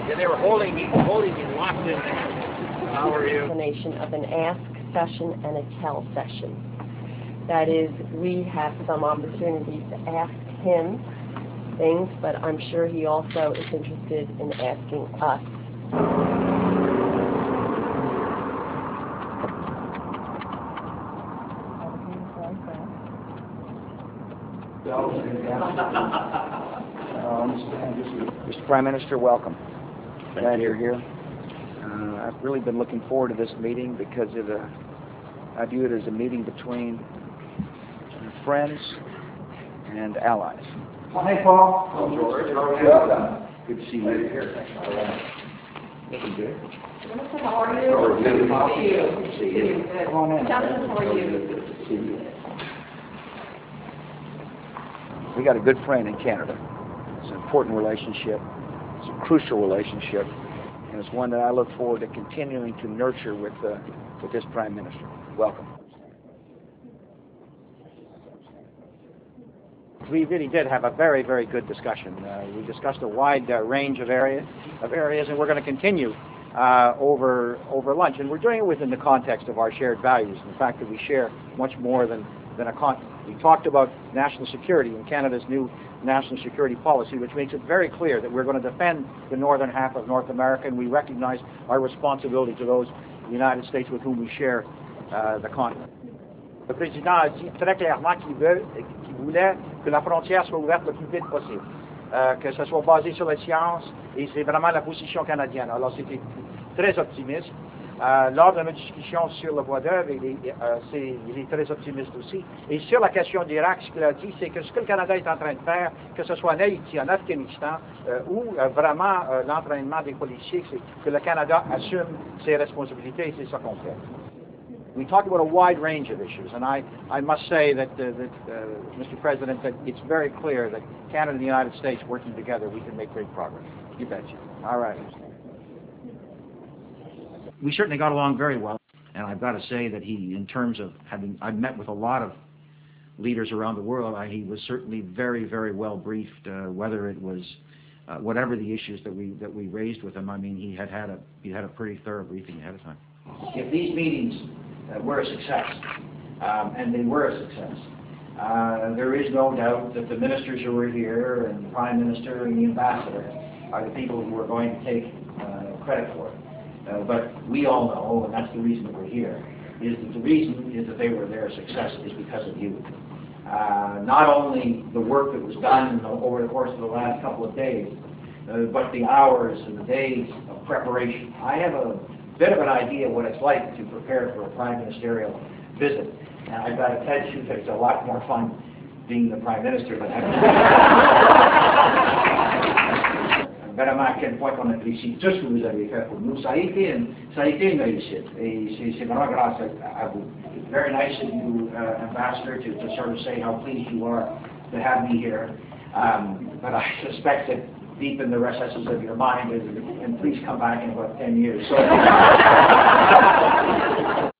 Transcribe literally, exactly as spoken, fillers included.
Yeah, they were holding me, holding me locked in there. How are you? Combination of an ask session and a tell session. That is, we have some opportunities to ask him things, but I'm sure he also is interested in asking us. Mister Prime Minister, welcome. Glad you're here. Uh, I've really been looking forward to this meeting because of the, I view it as a meeting between uh, friends and allies. Oh, hey, Paul. Hello, George. How are you? Welcome. Good to see you here. Looking good. How are you? How are you? Good to see you. Good to see you. Good. Come on in. Jonathan, how are you? Good to see you. We got a good friend in Canada. It's an important relationship. It's a crucial relationship, and it's one that I look forward to continuing to nurture with uh, with this Prime Minister. Welcome. We really did have a very, very good discussion. Uh, we discussed a wide uh, range of areas, of areas, and we're going to continue uh, over over lunch. And we're doing it within the context of our shared values, and the fact that we share much more than than a continent. We talked about national security and Canada's new national security policy, which makes it very clear that we're going to defend the northern half of North America, and we recognize our responsibility to those in the United States with whom we share uh, the continent. Le président a dit très clairement qu'il veut, qu'il voulait que la frontière soit ouverte le plus vite possible, euh, que ce soit basé sur les sciences, et c'est vraiment la position canadienne. Alors c'était très optimiste. Euh, lors de notre discussion sur le bois d'œuvre, il, est, euh, c'est, il est très optimiste aussi. Et sur la question d'Irak, ce qu'il a dit, c'est que ce que le Canada est en train de faire, que ce soit en Haïti, en Afghanistan, euh, ou euh, vraiment euh, l'entraînement des policiers, c'est que le Canada assume ses responsabilités, et c'est ça qu'on fait. We talked about a wide range of issues, and I, I must say that, uh, that uh, Mister President, that it's very clear that Canada and the United States working together, we can make great progress. You betcha. All right. We certainly got along very well, and I've got to say that he, in terms of having, I've met with a lot of leaders around the world, I, he was certainly very, very well briefed, uh, whether it was uh, whatever the issues that we that we raised with him. I mean, he had had a he had a pretty thorough briefing ahead of time. If these meetings uh, were a success, um, and they were a success, uh, there is no doubt that the ministers who were here and the Prime Minister and the Ambassador are the people who are going to take uh, credit for it. Uh, but we all know, and that's the reason that we're here, is that the reason is that they were their success is because of you. Uh, not only the work that was done the, over the course of the last couple of days, uh, but the hours and the days of preparation. I have a bit of an idea what it's like to prepare for a prime ministerial visit, and I've got to tell you that it's a lot more fun being the Prime Minister than vraiment à quel point on apprécie tout ce que vous avez fait pour nous. Ça a été une, ça a été une réussite, et c'est, c'est vraiment grâce à, à vous. It's very nice of you, uh, Ambassador, to, to sort of say how pleased you are to have me here. Um, but I suspect that deep in the recesses of your mind is, and please come back in about ten years. So